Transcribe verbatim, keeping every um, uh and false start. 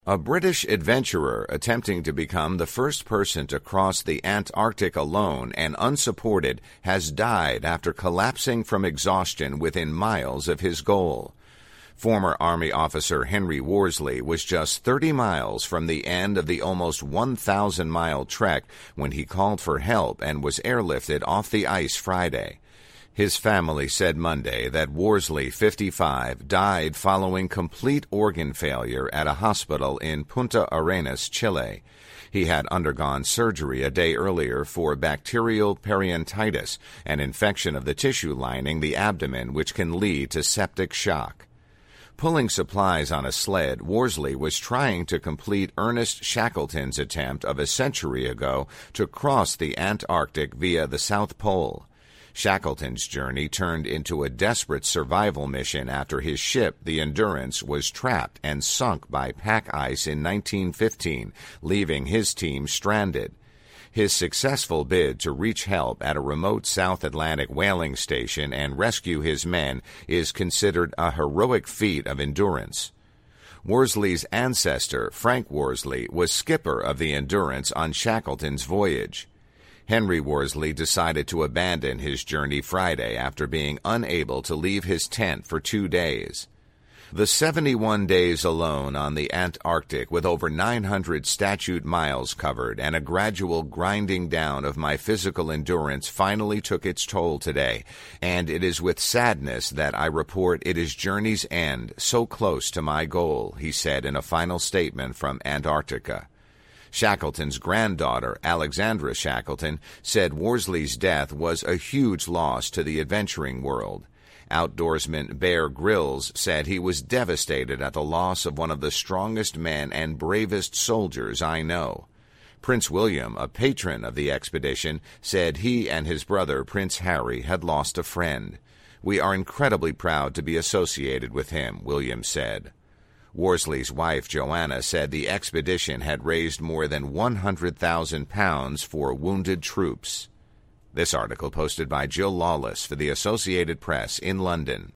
A British adventurer attempting to become the first person to cross the Antarctic alone and unsupported has died after collapsing from exhaustion within miles of his goal. Former Army officer Henry Worsley was just thirty miles from the end of the almost one thousand mile trek when he called for help and was airlifted off the ice Friday. His family said Monday that Worsley, fifty-five, died following complete organ failure at a hospital in Punta Arenas, Chile. He had undergone surgery a day earlier for bacterial periodontitis, an infection of the tissue lining the abdomen which can lead to septic shock. Pulling supplies on a sled, Worsley was trying to complete Ernest Shackleton's attempt of a century ago to cross the Antarctic via the South Pole. Shackleton's journey turned into a desperate survival mission after his ship, the Endurance, was trapped and sunk by pack ice in nineteen fifteen, leaving his team stranded. His successful bid to reach help at a remote South Atlantic whaling station and rescue his men is considered a heroic feat of endurance. Worsley's ancestor, Frank Worsley, was skipper of the Endurance on Shackleton's voyage. Henry Worsley decided to abandon his journey Friday after being unable to leave his tent for two days. The seventy-one days alone on the Antarctic, with over nine hundred statute miles covered and a gradual grinding down of my physical endurance, finally took its toll today, and it is with sadness that I report it is journey's end, so close to my goal, he said in a final statement from Antarctica. Shackleton's granddaughter, Alexandra Shackleton, said Worsley's death was a huge loss to the adventuring world. Outdoorsman Bear Grylls said he was devastated at the loss of one of the strongest men and bravest soldiers I know. Prince William, a patron of the expedition, said he and his brother Prince Harry had lost a friend. "We are incredibly proud to be associated with him," William said. Worsley's wife, Joanna, said the expedition had raised more than one hundred thousand pounds for wounded troops. This article posted by Jill Lawless for the Associated Press in London.